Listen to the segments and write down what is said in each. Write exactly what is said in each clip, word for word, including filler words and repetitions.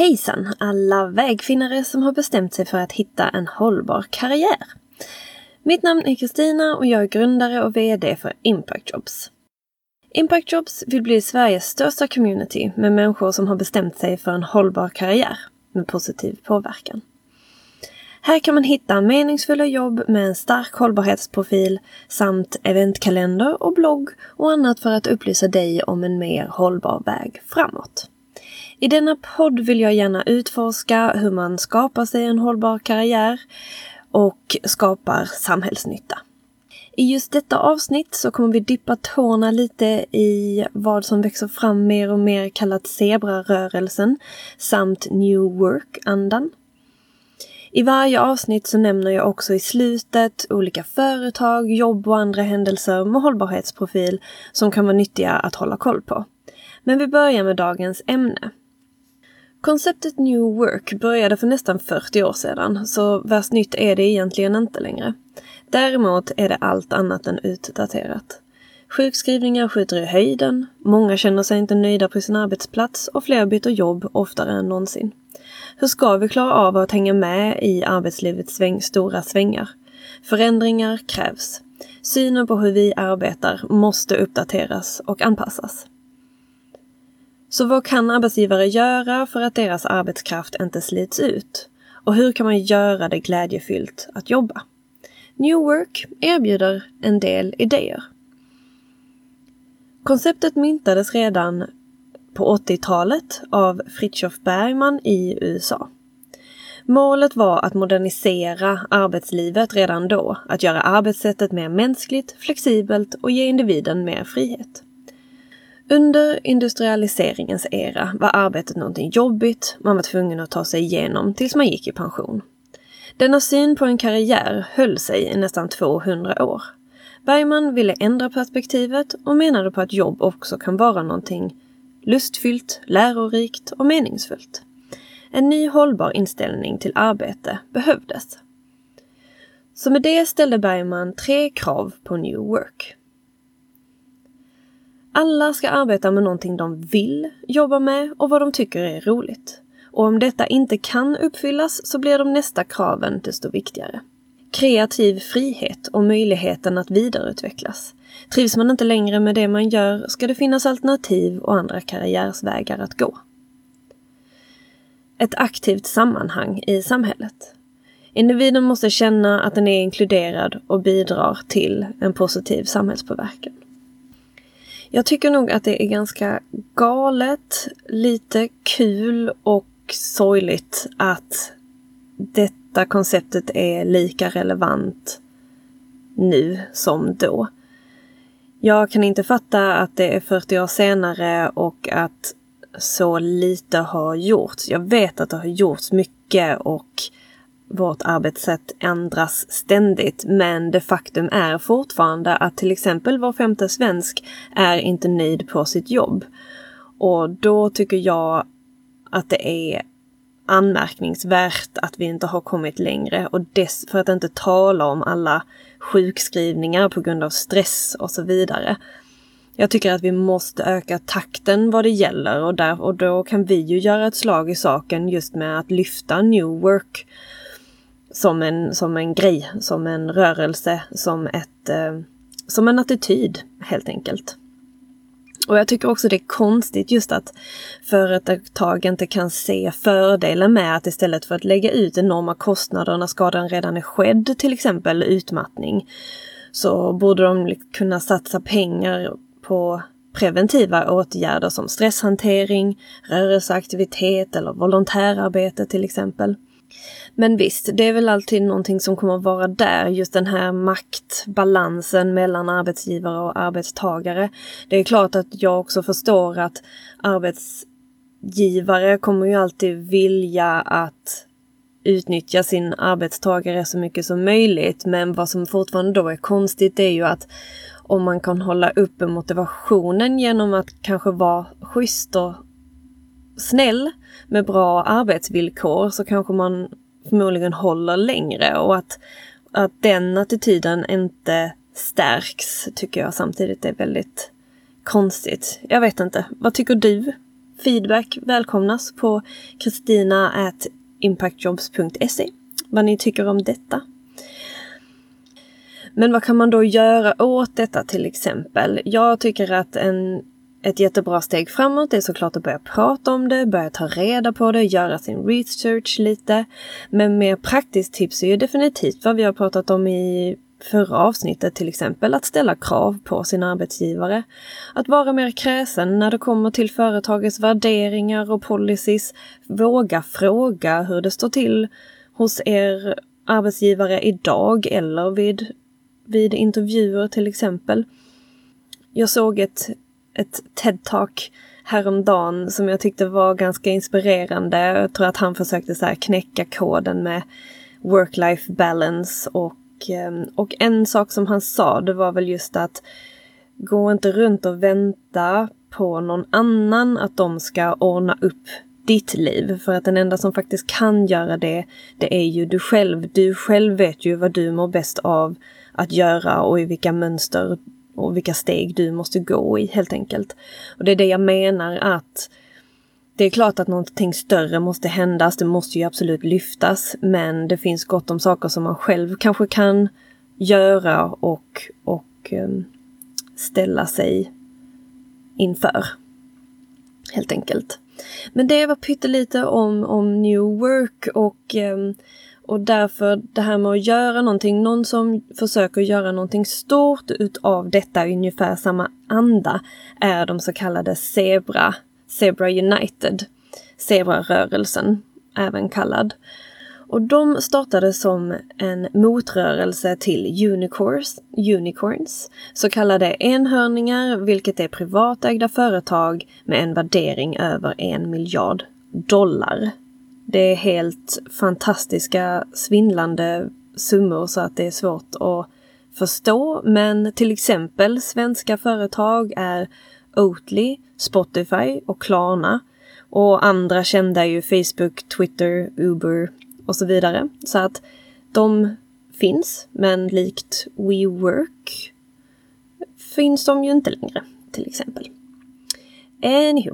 Hejsan alla vägfinnare som har bestämt sig för att hitta en hållbar karriär. Mitt namn är Kristina och jag är grundare och vd för Impact Jobs. Impact Jobs vill bli Sveriges största community med människor som har bestämt sig för en hållbar karriär med positiv påverkan. Här kan man hitta meningsfulla jobb med en stark hållbarhetsprofil samt eventkalender och blogg och annat för att upplysa dig om en mer hållbar väg framåt. I denna podd vill jag gärna utforska hur man skapar sig en hållbar karriär och skapar samhällsnytta. I just detta avsnitt så kommer vi dippa tårna lite i vad som växer fram mer och mer kallat zebrarörelsen samt New Work-andan. I varje avsnitt så nämner jag också i slutet olika företag, jobb och andra händelser med hållbarhetsprofil som kan vara nyttiga att hålla koll på. Men vi börjar med dagens ämne. Konceptet New Work började för nästan fyrtio år sedan, så värst nytt är det egentligen inte längre. Däremot är det allt annat än utdaterat. Sjukskrivningar skjuter i höjden, många känner sig inte nöjda på sin arbetsplats och fler byter jobb oftare än någonsin. Hur ska vi klara av att hänga med i arbetslivets sväng, stora svängar? Förändringar krävs. Synen på hur vi arbetar måste uppdateras och anpassas. Så vad kan arbetsgivare göra för att deras arbetskraft inte slits ut? Och hur kan man göra det glädjefyllt att jobba? New Work erbjuder en del idéer. Konceptet myntades redan på åttiotalet av Fritjof Bergman i U S A. Målet var att modernisera arbetslivet redan då, att göra arbetssättet mer mänskligt, flexibelt och ge individen mer frihet. Under industrialiseringens era var arbetet någonting jobbigt, man var tvungen att ta sig igenom tills man gick i pension. Denna syn på en karriär höll sig i nästan tvåhundra år. Bergman ville ändra perspektivet och menade på att jobb också kan vara någonting lustfyllt, lärorikt och meningsfullt. En ny hållbar inställning till arbete behövdes. Så med det ställde Bergman tre krav på New Work. Alla ska arbeta med någonting de vill jobba med och vad de tycker är roligt. Och om detta inte kan uppfyllas så blir de nästa kraven desto viktigare. Kreativ frihet och möjligheten att vidareutvecklas. Trivs man inte längre med det man gör ska det finnas alternativ och andra karriärsvägar att gå. Ett aktivt sammanhang i samhället. Individen måste känna att den är inkluderad och bidrar till en positiv samhällspåverkan. Jag tycker nog att det är ganska galet, lite kul och sorgligt att detta konceptet är lika relevant nu som då. Jag kan inte fatta att det är fyrtio år senare och att så lite har gjorts. Jag vet att det har gjorts mycket och vårt arbetssätt ändras ständigt, men det faktum är fortfarande att till exempel var femte svensk är inte nöjd på sitt jobb. Och då tycker jag att det är anmärkningsvärt att vi inte har kommit längre, och dess för att inte tala om alla sjukskrivningar på grund av stress och så vidare. Jag tycker att vi måste öka takten vad det gäller, och, där, och då kan vi ju göra ett slag i saken just med att lyfta New Work som en, som en grej, som en rörelse, som, ett, eh, som en attityd helt enkelt. Och jag tycker också det är konstigt just att företag inte kan se fördelen med att istället för att lägga ut enorma kostnader när skadan redan är skedd, till exempel utmattning, så borde de kunna satsa pengar på preventiva åtgärder som stresshantering, rörelseaktivitet eller volontärarbete till exempel. Men visst, det är väl alltid någonting som kommer att vara där, just den här maktbalansen mellan arbetsgivare och arbetstagare. Det är klart att jag också förstår att arbetsgivare kommer ju alltid vilja att utnyttja sin arbetstagare så mycket som möjligt, men vad som fortfarande då är konstigt är ju att om man kan hålla uppe motivationen genom att kanske vara schysst och snäll med bra arbetsvillkor, så kanske man förmodligen håller längre, och att, att den attityden inte stärks tycker jag samtidigt är väldigt konstigt. Jag vet inte, vad tycker du? Feedback välkomnas på kristina at impactjobs punkt se vad ni tycker om detta. Men vad kan man då göra åt detta till exempel? Jag tycker att en, ett jättebra steg framåt är såklart att börja prata om det, börja ta reda på det, göra sin research lite. Men mer praktiskt tips är ju definitivt vad vi har pratat om i förra avsnittet, till exempel att ställa krav på sin arbetsgivare. Att vara mer kräsen när det kommer till företagets värderingar och policies. Våga fråga hur det står till hos er arbetsgivare idag eller vid, vid intervjuer till exempel. Jag såg ett, ett TED-talk häromdagen som jag tyckte var ganska inspirerande. Jag tror att han försökte så här knäcka koden med work-life balance och Och en sak som han sa, det var väl just att gå inte runt och vänta på någon annan att de ska ordna upp ditt liv. För att den enda som faktiskt kan göra det, det är ju du själv. Du själv vet ju vad du mår bäst av att göra och i vilka mönster och vilka steg du måste gå i helt enkelt. Och det är det jag menar att det är klart att någonting större måste händas, det måste ju absolut lyftas, men det finns gott om saker som man själv kanske kan göra och, och um, ställa sig inför, helt enkelt. Men det var pyttelite om, om New Work och, um, och därför det här med att göra någonting, någon som försöker göra någonting stort utav detta i ungefär samma anda är de så kallade Zebra Zebra United, Zebra-rörelsen även kallad. Och de startade som en motrörelse till unicorns, unicorns, så kallade enhörningar, vilket är privatägda företag med en värdering över en miljard dollar. Det är helt fantastiska, svindlande summor så att det är svårt att förstå, men till exempel svenska företag är Oatly, Spotify och Klarna. Och andra kända är ju Facebook, Twitter, Uber och så vidare. Så att de finns, men likt WeWork finns de ju inte längre, till exempel. Anywho.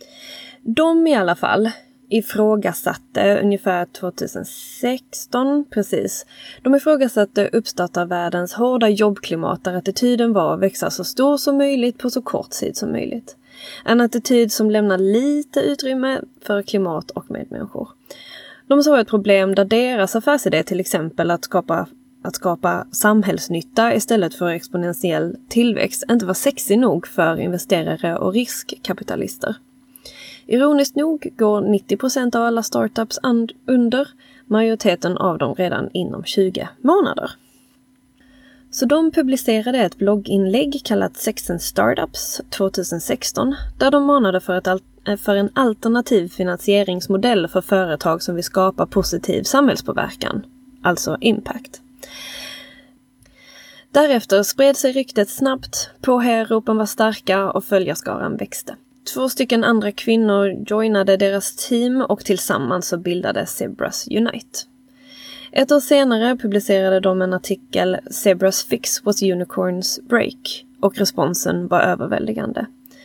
De i alla fall ifrågasatte ungefär tjugohundrasexton, precis. De ifrågasatte uppstartarvärldens hårda jobbklimat där attityden var att växa så stor som möjligt på så kort tid som möjligt. En attityd som lämnar lite utrymme för klimat och medmänniskor. De såg ett problem där deras affärsidé, till exempel att skapa, att skapa samhällsnytta istället för exponentiell tillväxt, inte var sexig nog för investerare och riskkapitalister. Ironiskt nog går nittio procent av alla startups and- under, majoriteten av dem redan inom tjugo månader. Så de publicerade ett blogginlägg kallat Sex and Startups tjugohundrasexton där de manade för, ett al- för en alternativ finansieringsmodell för företag som vill skapa positiv samhällspåverkan, alltså impact. Därefter spred sig ryktet snabbt, påheropen var starka och följarskaran växte. Två stycken andra kvinnor joinade deras team och tillsammans så bildade Zebras Unite. Ett år senare publicerade de en artikel Zebras Fix was Unicorns Break och responsen var överväldigande.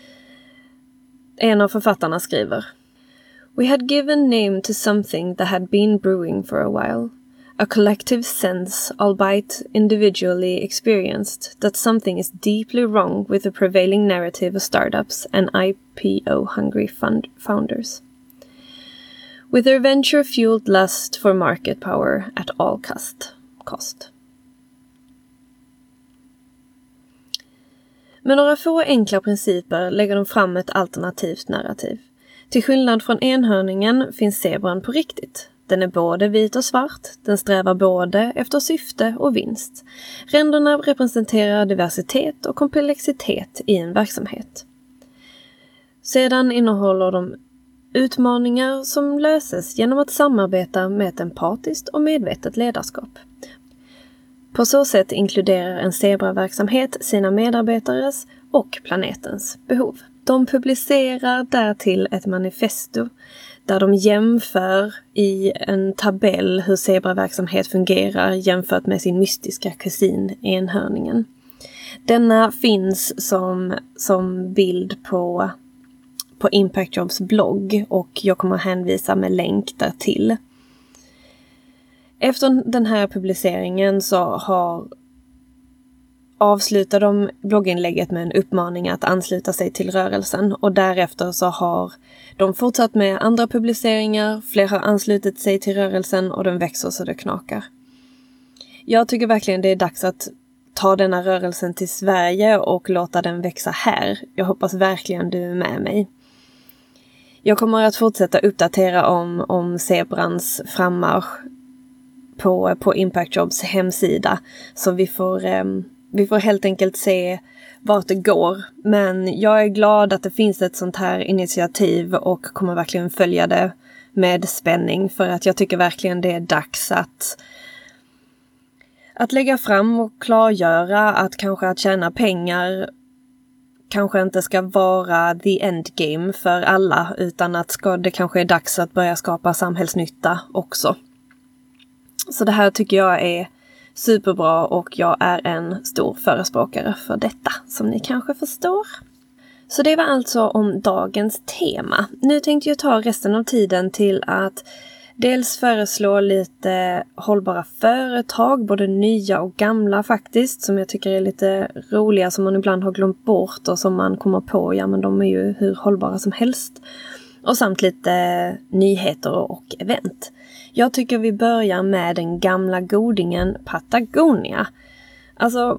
En av författarna skriver: We had given name to something that had been brewing for a while. A collective sense, albeit individually experienced, that something is deeply wrong with the prevailing narrative of startups and I P O-hungry fund- founders. With their venture-fueled lust for market power at all cost. cost. Med några få enkla principer lägger de fram ett alternativt narrativ. Till skillnad från enhörningen finns zebran på riktigt. Den är både vit och svart, den strävar både efter syfte och vinst. Ränderna representerar diversitet och komplexitet i en verksamhet. Sedan innehåller de utmaningar som löses genom att samarbeta med ett empatiskt och medvetet ledarskap. På så sätt inkluderar en zebraverksamhet sina medarbetares och planetens behov. De publicerar därtill ett manifesto där de jämför i en tabell hur zebraverksamhet fungerar jämfört med sin mystiska kusin enhörningen. Denna finns som, som bild på, på Impact Jobs blogg och jag kommer hänvisa med länk där till. Efter den här publiceringen så har avslutar de blogginlägget med en uppmaning att ansluta sig till rörelsen och därefter så har de fortsatt med andra publiceringar, fler har anslutit sig till rörelsen och den växer så det knakar. Jag tycker verkligen det är dags att ta denna rörelsen till Sverige och låta den växa här. Jag hoppas verkligen du är med mig. Jag kommer att fortsätta uppdatera om, om zebrans frammarsch på, på Impact Jobs hemsida så vi får... Eh, Vi får helt enkelt se vart det går. Men jag är glad att det finns ett sånt här initiativ och kommer verkligen följa det med spänning. För att jag tycker verkligen det är dags att, att lägga fram och klargöra att kanske att tjäna pengar kanske inte ska vara the endgame för alla. Utan att ska, det kanske är dags att börja skapa samhällsnytta också. Så det här tycker jag är superbra och jag är en stor förespråkare för detta, som ni kanske förstår. Så det var alltså om dagens tema. Nu tänkte jag ta resten av tiden till att dels föreslå lite hållbara företag, både nya och gamla faktiskt, som jag tycker är lite roliga, som man ibland har glömt bort och som man kommer på, ja men de är ju hur hållbara som helst. Och samt lite nyheter och event. Jag tycker vi börjar med den gamla godingen Patagonia. Alltså,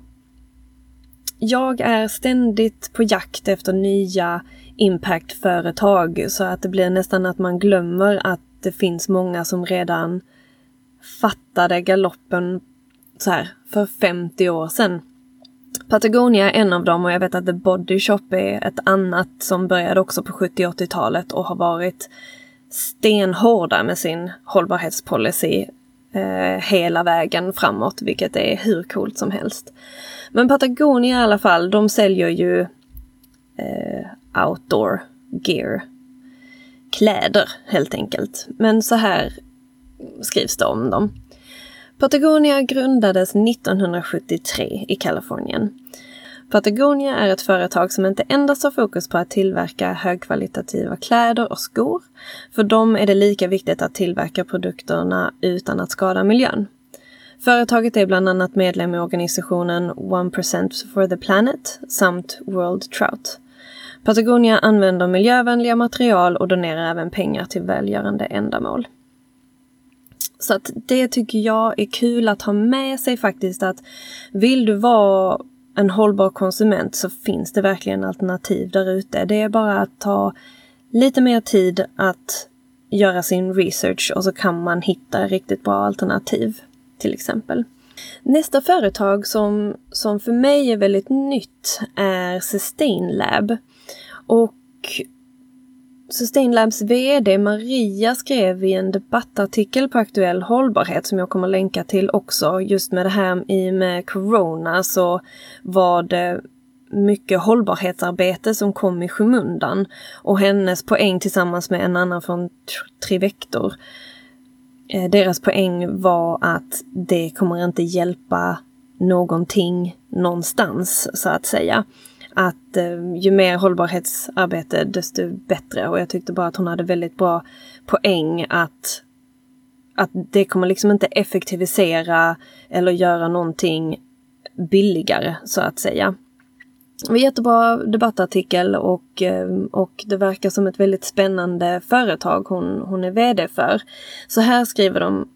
jag är ständigt på jakt efter nya impactföretag så att det blir nästan att man glömmer att det finns många som redan fattade galoppen så här för femtio år sedan. Patagonia är en av dem och jag vet att The Body Shop är ett annat som började också på sjuttio- och åttiotalet och har varit stenhårda med sin hållbarhetspolicy eh, hela vägen framåt, vilket är hur coolt som helst. Men Patagonia i alla fall, de säljer ju eh, outdoor gear, kläder helt enkelt. Men så här skrivs det om dem. Patagonia grundades nittonhundrasjuttiotre i Kalifornien. Patagonia är ett företag som inte endast har fokus på att tillverka högkvalitativa kläder och skor. För dem är det lika viktigt att tillverka produkterna utan att skada miljön. Företaget är bland annat medlem i organisationen one percent for the Planet samt World Trout. Patagonia använder miljövänliga material och donerar även pengar till välgörande ändamål. Så att det tycker jag är kul att ha med sig faktiskt, att vill du vara en hållbar konsument så finns det verkligen alternativ där ute. Det är bara att ta lite mer tid att göra sin research och så kan man hitta riktigt bra alternativ till exempel. Nästa företag som, som för mig är väldigt nytt är Sustainlab. Och Sustainlabs vd Maria skrev i en debattartikel på Aktuell hållbarhet som jag kommer länka till också. Just med det här i med corona så var det mycket hållbarhetsarbete som kom i skymundan. Och hennes poäng tillsammans med en annan från Trivector. Eh, deras poäng var att det kommer inte hjälpa någonting någonstans så att säga. Att eh, ju mer hållbarhetsarbete desto bättre. Och jag tyckte bara att hon hade väldigt bra poäng att, att det kommer liksom inte effektivisera eller göra någonting billigare så att säga. Det var en jättebra debattartikel och, och det verkar som ett väldigt spännande företag hon, hon är vd för. Så här skriver de: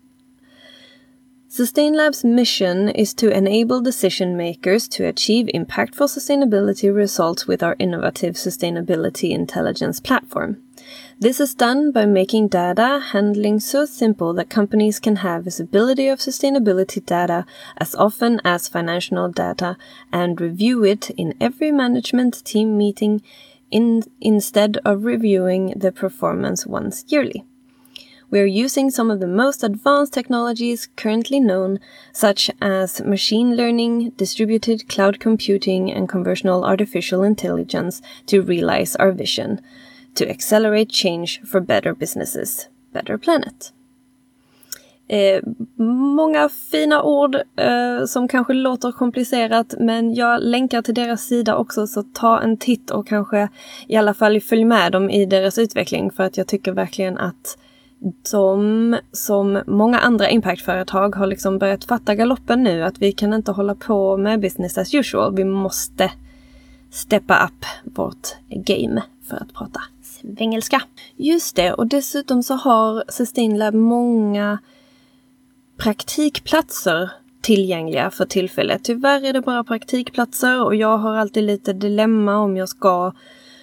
Sustainlab's mission is to enable decision makers to achieve impactful sustainability results with our innovative sustainability intelligence platform. This is done by making data handling so simple that companies can have visibility of sustainability data as often as financial data and review it in every management team meeting in, instead of reviewing the performance once yearly. We are using some of the most advanced technologies currently known, such as machine learning, distributed cloud computing, and conversational artificial intelligence to realize our vision, to accelerate change for better businesses, better planet. Eh, många fina ord eh, som kanske låter komplicerat, men jag länkar till deras sida också, så ta en titt och kanske i alla fall följ med dem i deras utveckling, för att jag tycker verkligen att de, som många andra impactföretag, har liksom börjat fatta galoppen nu, att vi kan inte hålla på med business as usual. Vi måste steppa upp vårt game, för att prata svengelska. Just det, och dessutom så har Sustainlab många praktikplatser tillgängliga för tillfället. Tyvärr är det bara praktikplatser, och jag har alltid lite dilemma om jag ska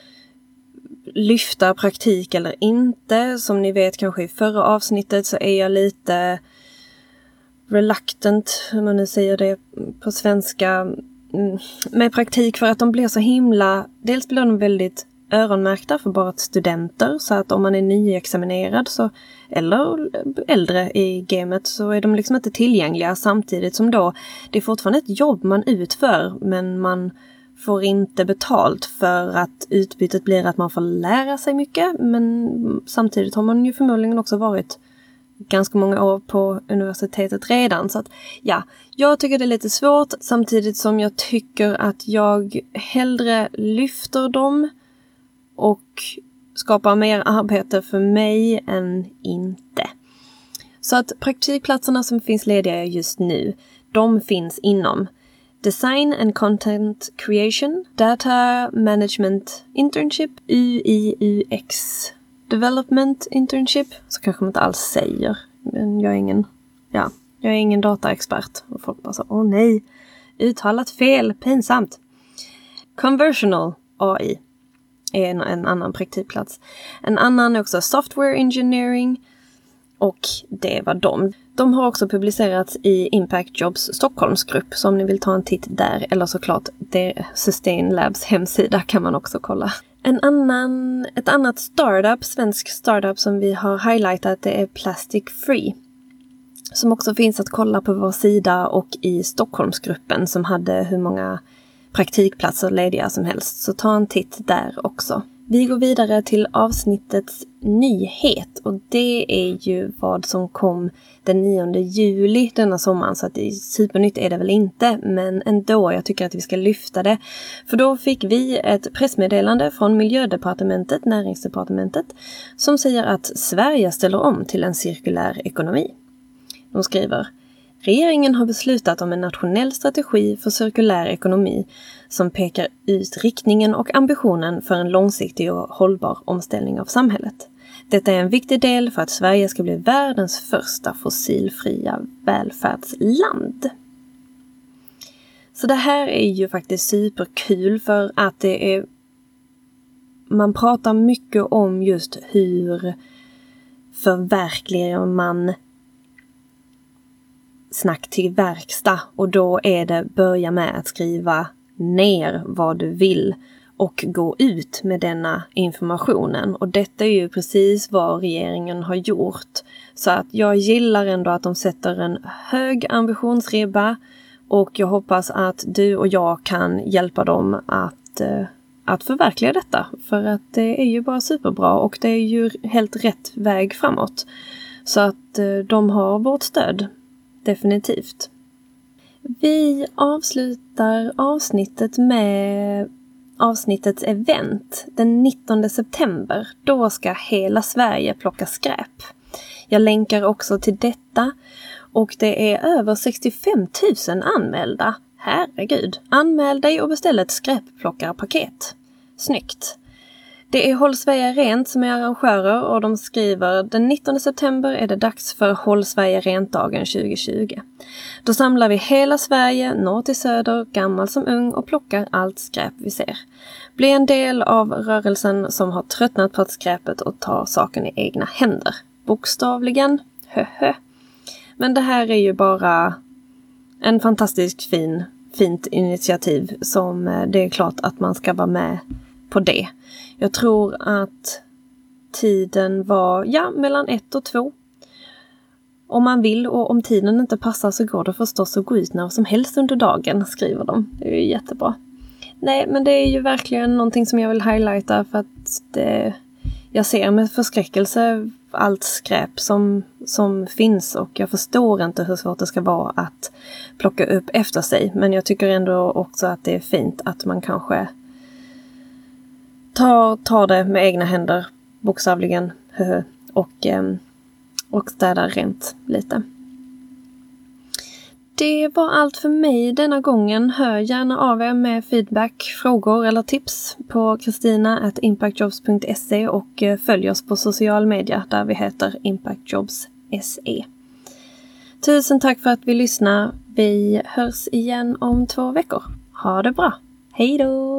lyfta praktik eller inte. Som ni vet kanske i förra avsnittet, så är jag lite reluctant, om man nu säger det på svenska, med praktik, för att de blir så himla, dels blir de väldigt öronmärkta för bara studenter, så att om man är nyexaminerad så, eller äldre i gamet, så är de liksom inte tillgängliga, samtidigt som då det är fortfarande ett jobb man utför, men man får inte betalt, för att utbytet blir att man får lära sig mycket, men samtidigt har man ju förmodligen också varit ganska många år på universitetet redan. Så att ja, jag tycker det är lite svårt, samtidigt som jag tycker att jag hellre lyfter dem och skapar mer arbete för mig än inte. Så att praktikplatserna som finns lediga just nu, de finns inom Design and Content Creation, Data Management Internship, U I U X Development Internship, så kanske man inte alls säger, men jag är ingen, ja, jag är ingen dataexpert, och folk bara så, åh nej, uttalat fel, pinsamt. Conversational A I är en, en annan praktikplats. En annan är också Software Engineering, och det var de. De har också publicerats i Impact Jobs Stockholmsgrupp, så om ni vill ta en titt där, eller såklart det Sustainlabs hemsida kan man också kolla. En annan, ett annat startup, svensk startup som vi har highlightat, det är Plastic Free, som också finns att kolla på vår sida och i Stockholmsgruppen, som hade hur många praktikplatser lediga som helst, så ta en titt där också. Vi går vidare till avsnittets nyhet, och det är ju vad som kom den nionde juli denna sommaren, så att det är supernytt är det väl inte, men ändå, jag tycker att vi ska lyfta det. För då fick vi ett pressmeddelande från Miljödepartementet, Näringsdepartementet, som säger att Sverige ställer om till en cirkulär ekonomi. De skriver: Regeringen har beslutat om en nationell strategi för cirkulär ekonomi som pekar ut riktningen och ambitionen för en långsiktig och hållbar omställning av samhället. Detta är en viktig del för att Sverige ska bli världens första fossilfria välfärdsland. Så det här är ju faktiskt superkul, för att det är, man pratar mycket om just hur förverkligar man snack till verkstad, och då är det börja med att skriva ner vad du vill och gå ut med denna informationen, och detta är ju precis vad regeringen har gjort. Så att jag gillar ändå att de sätter en hög ambitionsribba, och jag hoppas att du och jag kan hjälpa dem att, att förverkliga detta, för att det är ju bara superbra, och det är ju helt rätt väg framåt, så att de har vårt stöd. Definitivt. Vi avslutar avsnittet med avsnittets event den nittonde september. Då ska hela Sverige plocka skräp. Jag länkar också till detta, och det är över sextiofem tusen anmälda. Herregud, anmäl dig och beställ ett skräpplockarpaket. Snyggt. Det är Håll Sverige Rent som är arrangörer, och de skriver: den nittonde september är det dags för Håll Sverige Rent-dagen tjugo tjugo. Då samlar vi hela Sverige, norr till söder, gammal som ung, och plockar allt skräp vi ser. Bli en del av rörelsen som har tröttnat på att skräpet och tar saken i egna händer. Bokstavligen, höhö. Men det här är ju bara en fantastiskt fin, fint initiativ som det är klart att man ska vara med på det. Jag tror att tiden var, ja, mellan ett och två. Om man vill, och om tiden inte passar så går det förstås att gå ut när som helst under dagen, skriver de. Det är ju jättebra. Nej, men det är ju verkligen någonting som jag vill highlighta, för att det, jag ser med förskräckelse allt skräp som, som finns, och jag förstår inte hur svårt det ska vara att plocka upp efter sig. Men jag tycker ändå också att det är fint att man kanske tar, tar det med egna händer, bokstavligen, och, och städar rent lite. Det var allt för mig denna gången. Hör gärna av er med feedback, frågor eller tips på kristina at impactjobs punkt se och följ oss på social media där vi heter impactjobs punkt se. Tusen tack för att vi lyssnar. Vi hörs igen om två veckor. Ha det bra. Hej då!